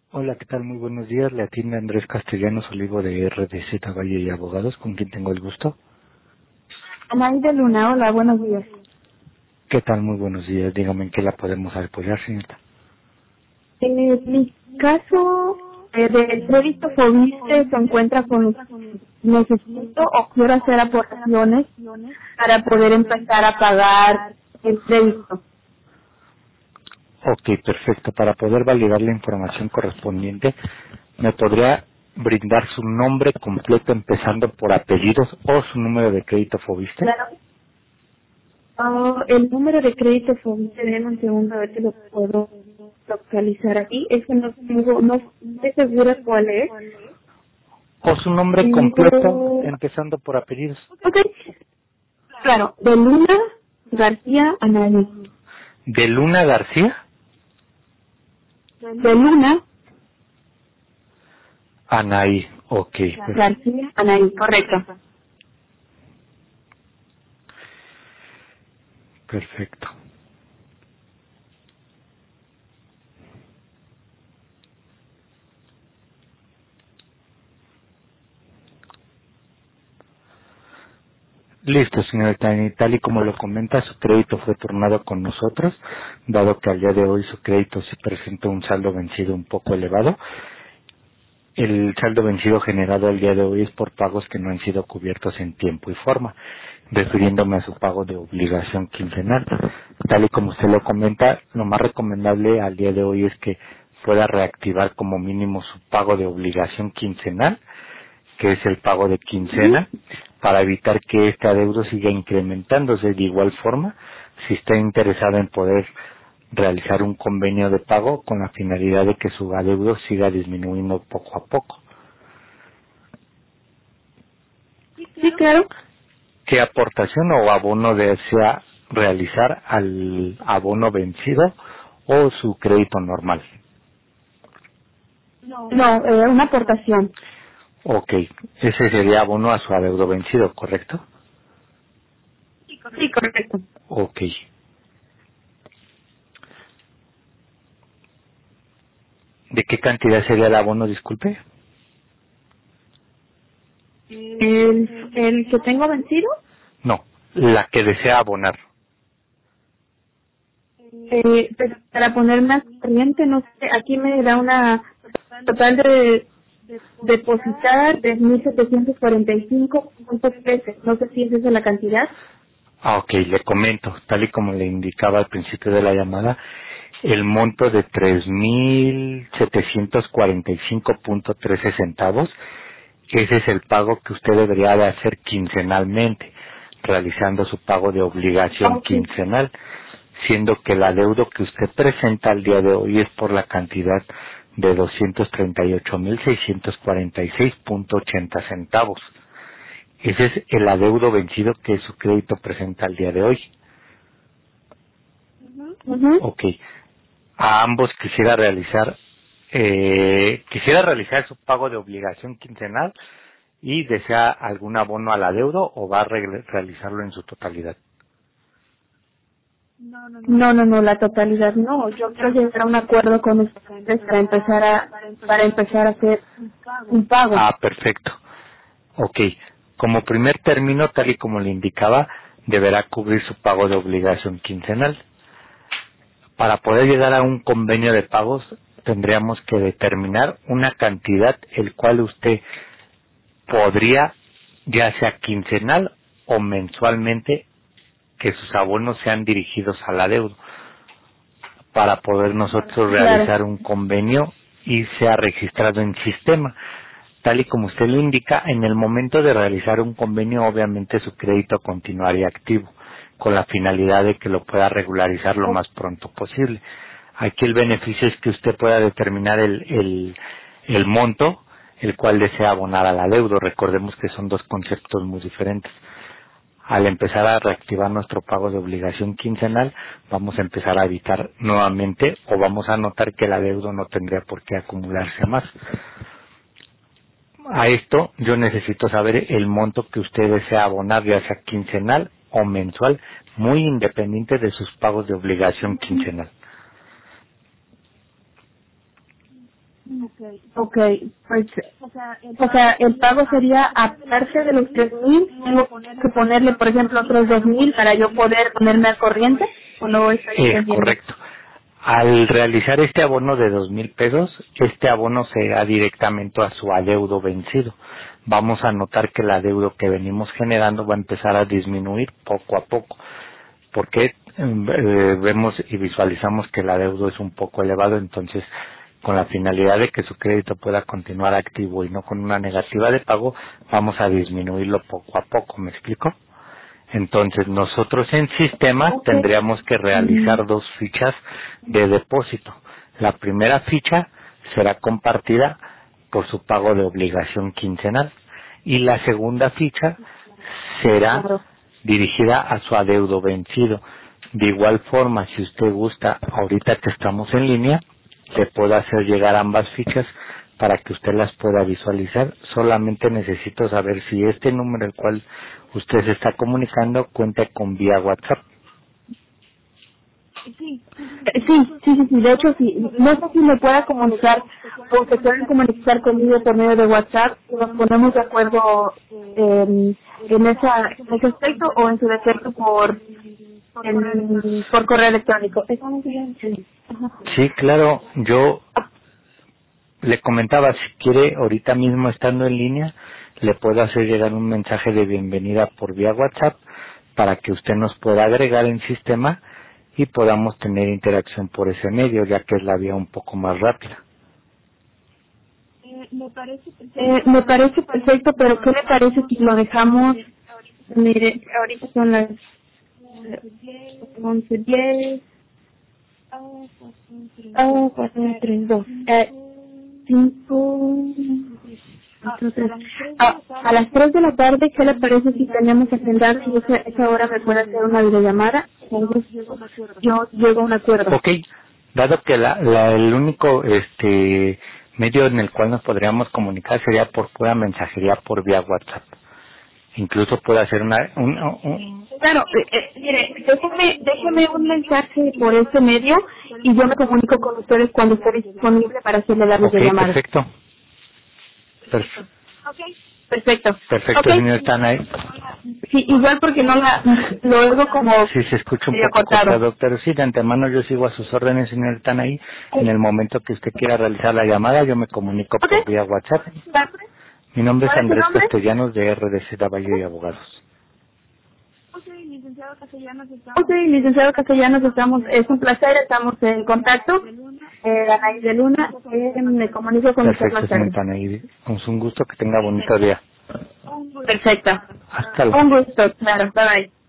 Hola, ¿qué tal? Muy buenos días. Le atiende Andrés Castellanos Olivo de RDZ Valle y Abogados, con quien tengo el gusto. Anaí de Luna, hola, buenos días. ¿Qué tal? Muy buenos días. Dígame en qué la podemos apoyar, señorita. Mi caso del crédito FOBISTE se encuentra con necesito o quiero hacer aportaciones para poder empezar a pagar el crédito. Ok, perfecto. Para poder validar la información correspondiente, ¿me podría brindar su nombre completo empezando por apellidos o su número de crédito Fobiste? Claro. El número de crédito FOBISTE, denme un segundo a ver si lo puedo localizar aquí. Es que no estoy segura cuál es. O su nombre completo Tengo... empezando por apellidos. Ok, claro, de Luna García Anaí. ¿De Luna García? De Luna Anaí. Ok, García Anaí, correcto. perfecto. Listo, señorita. Y tal y como lo comenta, su crédito fue turnado con nosotros, dado que al día de hoy su crédito sí presenta un saldo vencido un poco elevado. El saldo vencido generado al día de hoy es por pagos que no han sido cubiertos en tiempo y forma, refiriéndome a su pago de obligación quincenal. Tal y como usted lo comenta, lo más recomendable al día de hoy es que pueda reactivar como mínimo su pago de obligación quincenal, que es el pago de quincena, para evitar que este adeudo siga incrementándose. De igual forma, si está interesado en poder realizar un convenio de pago con la finalidad de que su adeudo siga disminuyendo poco a poco. Sí, claro. ¿Qué aportación o abono desea realizar al abono vencido o su crédito normal? No, una aportación. Ok, ese sería abono a su adeudo vencido, ¿correcto? Sí, correcto. Ok. ¿De qué cantidad sería el abono, disculpe? El que tengo vencido, No, la que desea abonar. pero para poner más corriente, no sé, aquí me da una total de depositar de 1,745,13. No sé si esa es la cantidad. Ok, le comento, tal y como le indicaba al principio de la llamada, el monto de 3,745,13 centavos, ese es el pago que usted debería de hacer quincenalmente, realizando su pago de obligación Ok. quincenal, siendo que el adeudo que usted presenta al día de hoy es por la cantidad de 238,646,80 centavos. Ese es el adeudo vencido que su crédito presenta al día de hoy. Ujú. Ok. A ambos quisiera realizar su pago de obligación quincenal y desea algún abono al adeudo o va a realizarlo en su totalidad. No, la totalidad no. Yo quiero llegar a un acuerdo con ustedes para empezar a hacer un pago. Ah, perfecto. Ok. Como primer término, tal y como le indicaba, deberá cubrir su pago de obligación quincenal. Para poder llegar a un convenio de pagos, tendríamos que determinar una cantidad el cual usted podría, ya sea quincenal o mensualmente, que sus abonos sean dirigidos al adeudo, para poder nosotros Claro. realizar un convenio y sea registrado en sistema. Tal y como usted lo indica, en el momento de realizar un convenio, obviamente su crédito continuaría activo, con la finalidad de que lo pueda regularizar lo más pronto posible. Aquí el beneficio es que usted pueda determinar el monto, el cual desea abonar al adeudo. Recordemos que son dos conceptos muy diferentes. Al empezar a reactivar nuestro pago de obligación quincenal, vamos a empezar a evitar nuevamente o vamos a notar que el adeudo no tendría por qué acumularse más. A esto yo necesito saber el monto que usted desea abonar, ya sea quincenal o mensual, muy independiente de sus pagos de obligación quincenal. Okay, pues, o sea, el pago sería aparte de los 3,000, tengo que ponerle, por ejemplo, otros 2,000 para yo poder ponerme al corriente, ¿o no estoy entendiendo? Correcto. Al realizar este abono de 2,000 pesos, este abono se da directamente a su adeudo vencido. Vamos a notar que el adeudo que venimos generando va a empezar a disminuir poco a poco, porque vemos y visualizamos que el adeudo es un poco elevado, entonces con la finalidad de que su crédito pueda continuar activo y no con una negativa de pago, vamos a disminuirlo poco a poco, ¿me explico? Entonces nosotros en sistema tendríamos que realizar 2 fichas de depósito. La primera ficha será compartida por su pago de obligación quincenal y la segunda ficha será dirigida a su adeudo vencido. De igual forma, si usted gusta, ahorita que estamos en línea, le puedo hacer llegar ambas fichas para que usted las pueda visualizar. Solamente necesito saber si este número el cual usted se está comunicando cuenta con vía WhatsApp. Sí, de hecho sí. No sé si me pueda comunicar o se pueden comunicar conmigo por medio de WhatsApp y nos ponemos de acuerdo en ese aspecto o en su defecto por correo electrónico. Sí, claro, yo le comentaba, si quiere, ahorita mismo estando en línea, le puedo hacer llegar un mensaje de bienvenida por vía WhatsApp para que usted nos pueda agregar en sistema y podamos tener interacción por ese medio, ya que es la vía un poco más rápida. Me parece perfecto, pero ¿qué le parece si lo dejamos? Mire, ahorita son las 11:10. 4, 3, 2. 5. A las 3 de la tarde, ¿qué le parece si tenemos agendado y esa hora me puede hacer una videollamada? Entonces, yo llego a un acuerdo. Ok, dado que el único medio en el cual nos podríamos comunicar sería por pura mensajería por vía WhatsApp. Incluso puede hacer Claro, mire, déjeme un mensaje por ese medio y yo me comunico con ustedes cuando esté disponible para hacerle la videollamada. Perfecto. Perfecto. Perfecto, Okay. señor Tanay. Sí, igual porque no lo oigo como Sí, se escucha un poco cortado, pero sí, de antemano yo sigo a sus órdenes, señor Tanay. En el momento que usted quiera realizar la llamada, yo me comunico por vía WhatsApp. Mi nombre es Andrés Castellanos de RDC Valle y Abogados. Licenciado Castellanos, es un placer, estamos en contacto. Anaí de Luna, me comunico con usted más tarde. Perfecto, señor Tanay. Con un gusto, que tenga bonito día. Perfecto. Hasta luego. Un gusto, claro, bye bye.